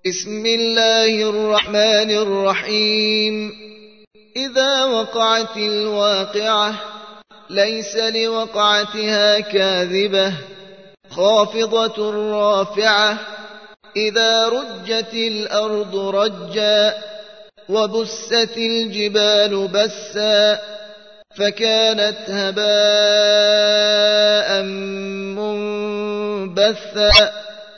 بسم الله الرحمن الرحيم. إذا وقعت الواقعة ليس لوقعتها كاذبة خافضة رافعة. إذا رجت الأرض رجا وبست الجبال بسا فكانت هباء منبثا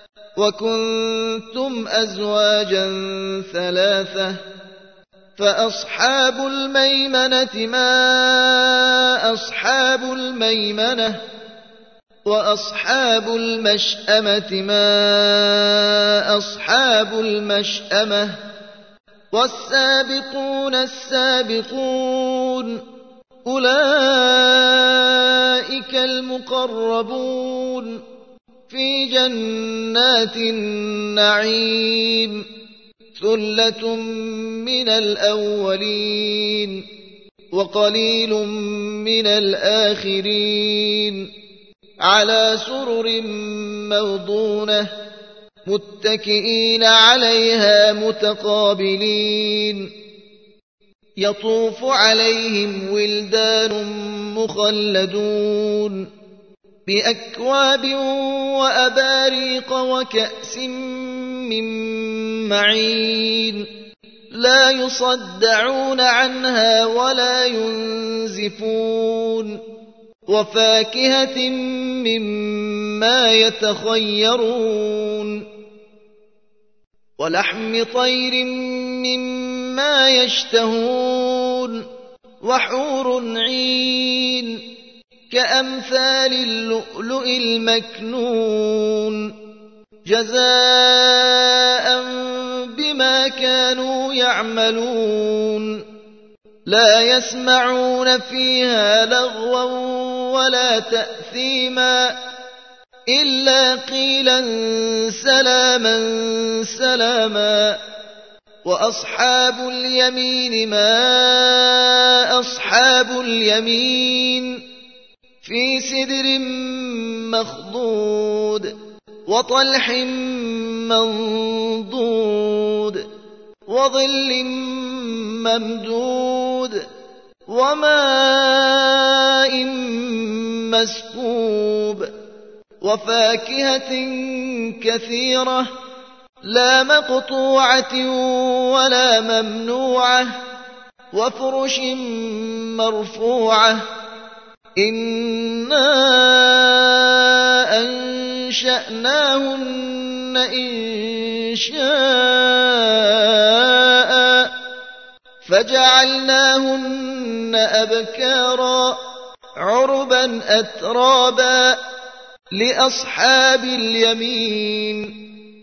وكنتم أزواجا ثلاثة فأصحاب الميمنة ما أصحاب الميمنة وأصحاب المشأمة ما أصحاب المشأمة والسابقون السابقون أولئك المقربون في جنات النعيم ثلة من الأولين وقليل من الآخرين على سرر موضونة متكئين عليها متقابلين يطوف عليهم ولدان مخلدون بأكواب وأباريق وكأس من معين لا يصدعون عنها ولا ينزفون وفاكهة مما يتخيرون ولحم طير مما يشتهون وحور عين كأمثال اللؤلؤ المكنون جزاء بما كانوا يعملون لا يسمعون فيها لغوا ولا تأثيما إلا قيلا سلاما سلاما وأصحاب اليمين ما أصحاب اليمين في سدر مخضود وطلح منضود وظل ممدود وماء مسكوب وفاكهة كثيرة لا مقطوعة ولا ممنوعة وفرش مرفوعة إنا أنشأناهن إنشاء فجعلناهن أبكارا عربا أترابا لأصحاب اليمين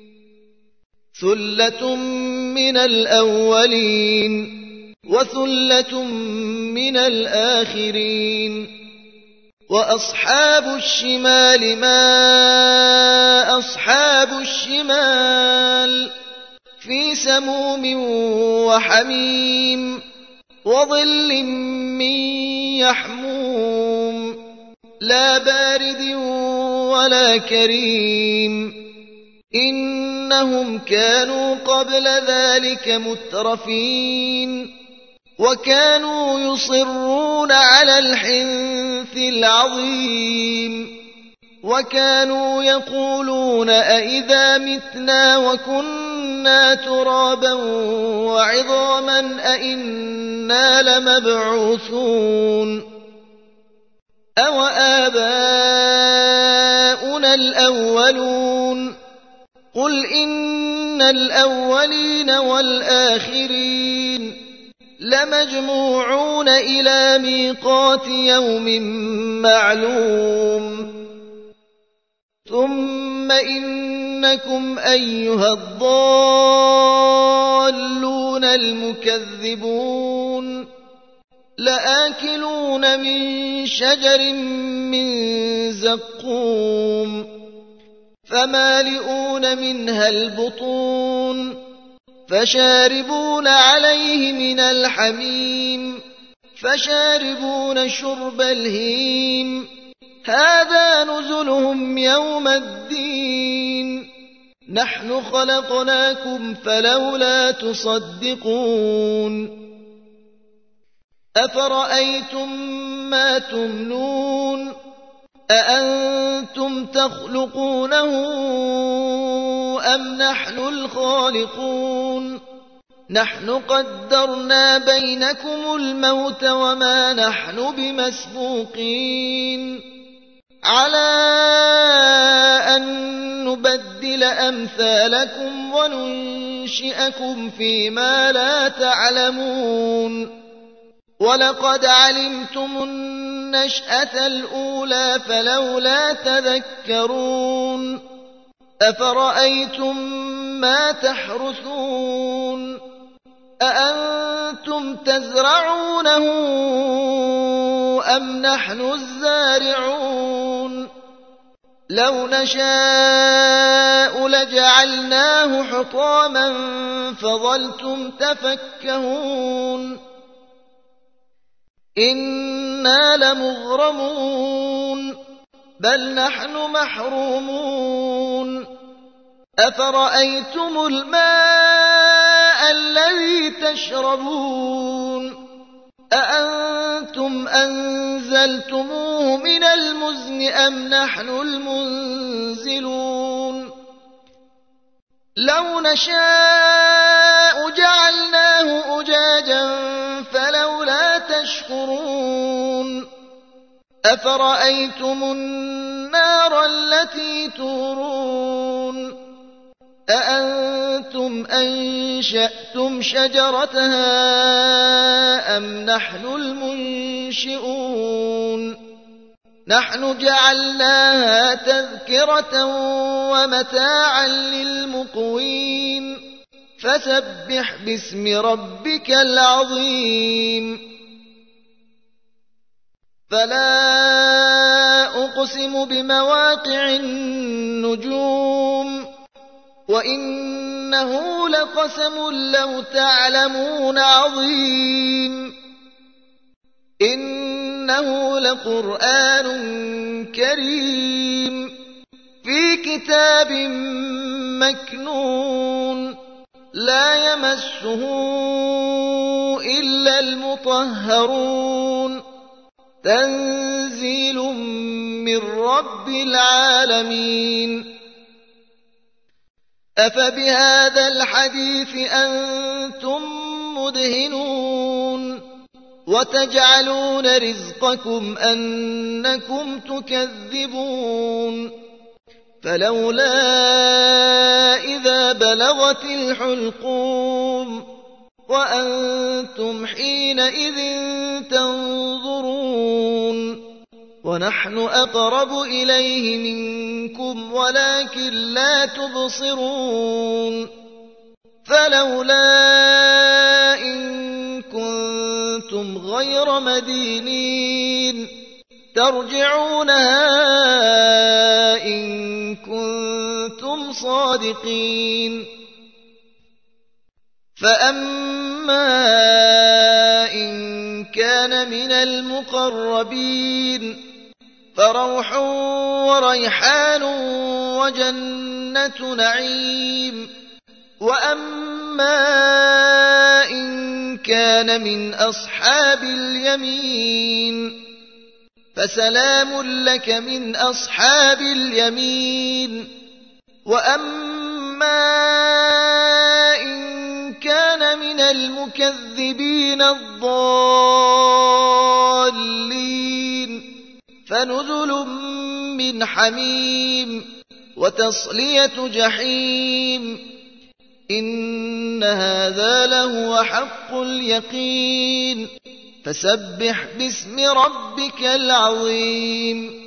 ثلة من الأولين وثلة من الآخرين وأصحاب الشمال ما أصحاب الشمال في سموم وحميم وظل من يحموم لا بارد ولا كريم إنهم كانوا قبل ذلك مترفين وكانوا يصرون على الحنث العظيم وكانوا يقولون أئذا متنا وكنا ترابا وعظاما أئنا لمبعوثون أو آباؤنا الأولون قل إن الأولين والآخرين لمجموعون إلى ميقات يوم معلوم ثم إنكم أيها الضالون المكذبون لآكلون من شجر من زقوم فمالئون منها البطون فشاربون عليه من الحميم فشاربون شرب الهيم هذا نزلهم يوم الدين نحن خلقناكم فلولا تصدقون أفرأيتم ما تمنون أأنتم تخلقونه أم نحن الخالقون نحن قدرنا بينكم الموت وما نحن بمسبوقين على أن نبدل أمثالكم وننشئكم فيما لا تعلمون ولقد علمتم النشأة الأولى فلولا تذكرون أفرأيتم ما تحرثون أأنتم تزرعونه أم نحن الزارعون لو نشاء لجعلناه حطاما فظلتم تفكهون إنا لمغرمون بل نحن محرومون أفرأيتم الماء الذي تشربون أأنتم أنزلتموه من المزن أم نحن المنزلون لو نشاء جعلناه أجاجا فلولا تشكرون أفرأيتم النار التي تورون أأنتم أنشأتم شجرتها أم نحن المنشئون نحن جعلناها تذكرة ومتاعا للمقوين فسبح باسم ربك العظيم فلا أقسم بمواقع النجوم وإنه لقسم لو تعلمون عظيم إنه لقرآن كريم في كتاب مكنون لا يمسه إلا المطهرون تنزيل من رب العالمين أفبهذا الحديث أنتم مدهنون وتجعلون رزقكم أنكم تكذبون فلولا إذا بلغت الحلقوم وأنتم حينئذ تنظرون ونحن أقرب إليه منكم ولكن لا تبصرون فلولا إن كنتم غير مدينين ترجعونها إن كنتم صادقين فأما إن كان من المقربين فروح وريحان وجنة نعيم وأما إن كان من أصحاب اليمين فسلام لك من أصحاب اليمين وأما إن كان من المكذبين الضالين فنزل من حميم وتصلية جحيم إن هذا لهو حق اليقين فسبح باسم ربك العظيم